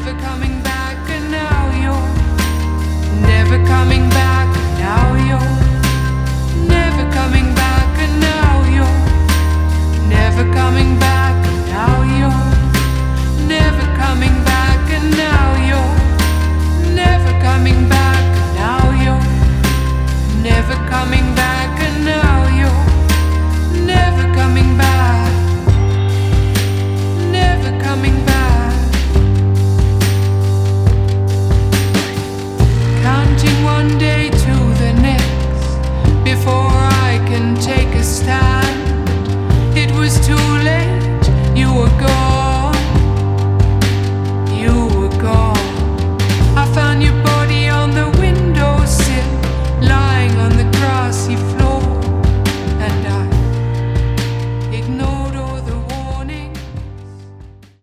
never coming back, and now you're never coming back, and now you're never coming back, and now you're never coming back.